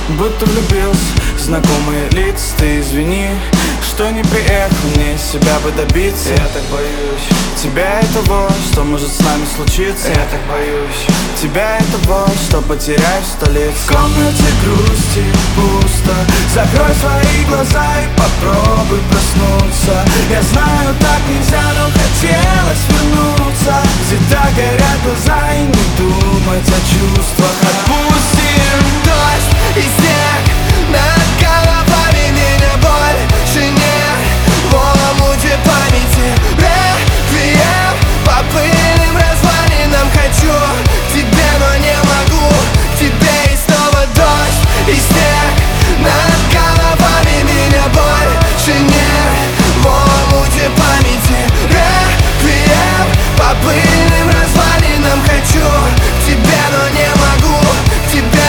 будто влюбился в знакомые лица. Ты извини, что не приехал, мне себя бы добиться. Я так боюсь тебя и того, что может с нами случиться. Я так боюсь тебя и того, что потеряю в столице. В комнате грусти пусто, закрой свои глаза и попробуй проснуться. Я знаю, так нельзя, но хотелось вернуться, где так горят глаза и не думать о чувствах. Отпустим дождь и снег над головами, меня больше нет в омуте памяти. Реквием по пыльным развалинам, хочу к тебе, но не могу к тебе. И снова дождь и снег над головами, меня больше нет в омуте памяти. Реквием по пыльным развалинам, хочу к тебе, но не могу к тебе.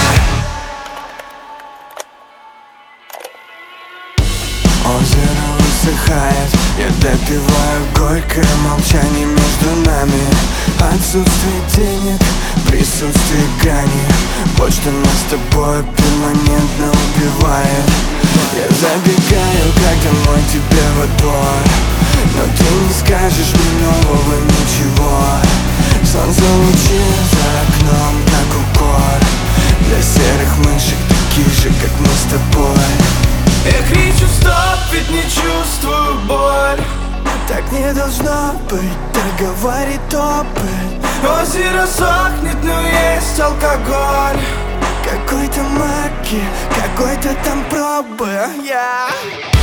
Озеро высыхает, я допиваю горькое молчание между нами. Отсутствие денег, присутствие грани, вот что нас с тобой перманентно убивает. Я забегаю, как домой тебе во двор, но ты не скажешь мне нового ничего. Солнце лучи за окном, как укор для серых мышек, таких же, как мы с тобой. Я кричу стоп, ведь не чувствую боль. Так не должно быть, так говорит опыт. Озеро сохнет, но есть алкоголь. Какой-то марки, какой-то там пробы.